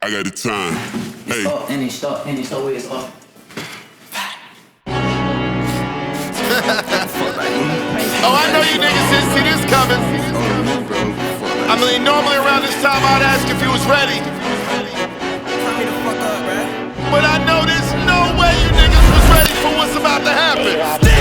I got the time. Hey. Up and it's stuck and it's always up. Oh, I know you niggas didn't see this coming. I mean, normally around this time I'd ask if you was ready. But I know there's no way you niggas was ready for what's about to happen.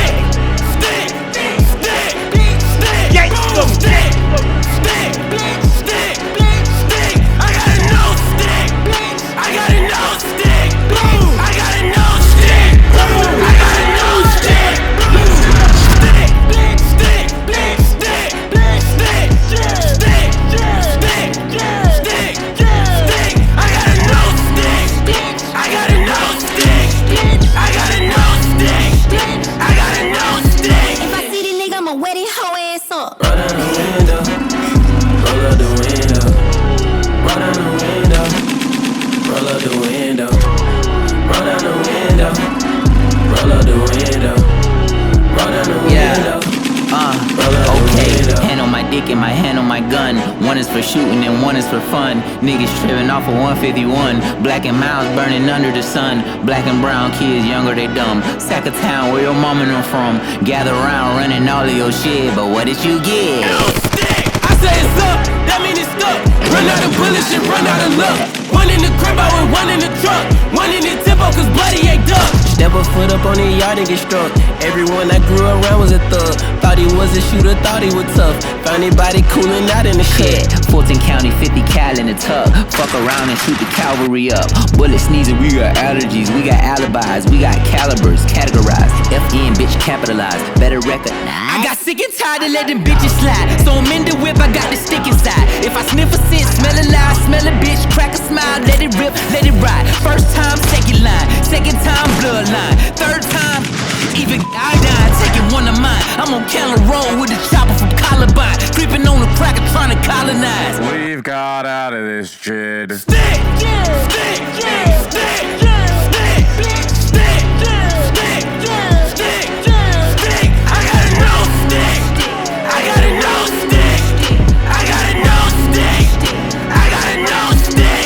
And my hand on my gun. One is for shooting and one is for fun. Niggas tripping off of 151. Black and miles burning under the sun. Black and brown kids younger, they dumb. Sack of town, where your mama them from. Gather around running all of your shit, but what did you get? I say it's up, that mean it's stuck. Run out of bullets and run out of luck. One in the crib out and one in the truck. One in the tempo cause bloody ain't duck. Step a foot up on the yard and get struck. Everyone I grew around was a thug. Thought he was a shooter, thought he was tough. Found anybody cooling out in the shit. Fulton County, 50 cal in the tub. Fuck around and shoot the cavalry up. Bullet sneezing, we got allergies. We got alibis, we got calibers. Categorized, FN bitch capitalized. Better recognize. I got sick and tired of letting bitches slide. So I'm in the whip, I got the stick inside. If I sniff a scent, smell a lie, smell a bitch, crack a smile, let it rip, let it ride. First time, second line. Second time, bloodline. Third time, even I died, taking one of mine. I'm on Keller Road with a chopper from Columbine. Creeping on the cracker, trying to colonize. We've got out of this, Jid. Stick, yeah, stick, yeah, stick, yeah, stick, stick, stick, yeah, stick, yeah, stick, yeah, stick. I got a no stick. I got a no stick. I got a no stick. I got a no stick.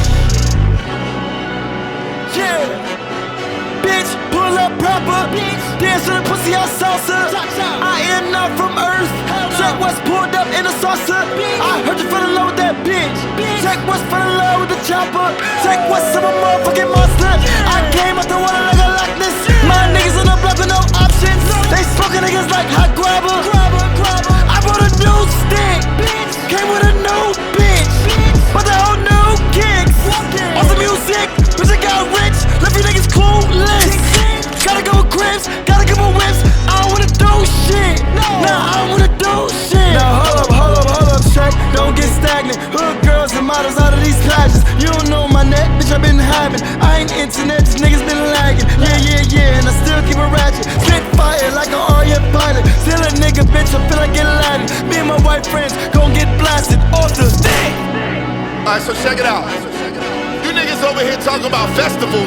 Yeah, bitch, pull up proper. Dance to the pussy out salsa. I am not from Earth. Check what's pulled up in a saucer. I heard you fell in love with that bitch. Check what's fell in love with the chopper. Check what's some motherfucking monster. I came out the water like a Loch Ness. My niggas on the block with no options. They smoking niggas like hot grabber. I brought a new stick. Came with a new bitch. But the whole new kicks. On some music, bitch I got rich. Left you niggas clueless. Gotta go with cribs, gotta give with whips. I don't wanna do shit. Nah, I don't wanna do shit. Now hold up, check. Don't get stagnant. Hood girls and models out of these classes. You don't know my net, bitch, I been having. I ain't internet, these niggas been lagging. Yeah, and I still keep it ratchet. Spit fire like an RF pilot. Still a nigga, bitch, I feel like getting Latin. Me and my white friends gon' get blasted off the stick. Alright, so check it out. You niggas over here talking about festivals.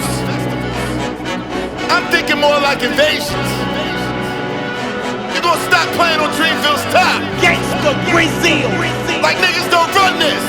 I'm thinking more like invasions. You gonna stop playing on Dreamville's top. Gangsta Brazil. Like niggas don't run this.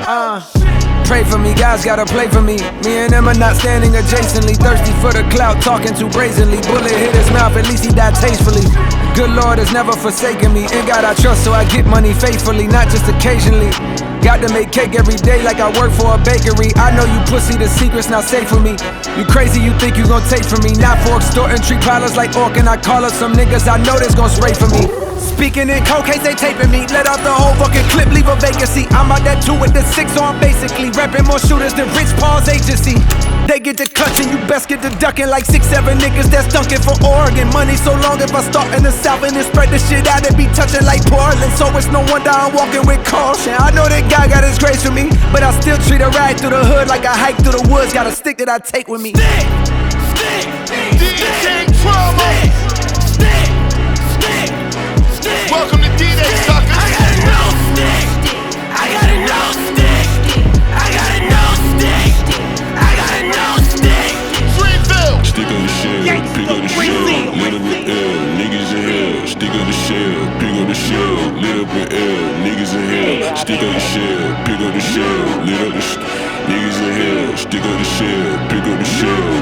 Pray for me, guys gotta play for me. Me and them are not standing adjacently. Thirsty for the clout, talking too brazenly. Bullet hit his mouth, at least he died tastefully. Good Lord has never forsaken me. In God I trust, so I get money faithfully, not just occasionally. Got to make cake every day like I work for a bakery. I know you pussy, the secret's not safe for me. You crazy, you think you gon' take from me. Not for extorting, treat pilots like orc and I call up some niggas I know that's gon' spray for me. Speaking in cold case, they taping me. Let out the whole fucking clip, leave a vacancy. I'm out that 2 with the 6 on basically. Reppin' more shooters than Rich Paul's agency. They get the clutching, you best get the ducking. Like 6-7 niggas that's dunking for Oregon. Money so long if I start in the south and then spread the shit out, it be touching like Portland. So it's no wonder I'm walking with caution. I know that guy got his grace for me, but I still treat a ride through the hood like I hike through the woods. Got a stick that I take with me. DJ Trauma. Welcome to D-Day, suckers. I got a no stick. I got a no stick. I got a no stick. I got a no stick. Dreamville. Stick on the shell, pick up the shell, lit up with L, niggas in hell. Stick on the shell, pick up the shell, lit up with L, niggas in hell. Stick on the shell, pick up the shell, lit up the niggas in in here, stick up the shell, pick up the shell.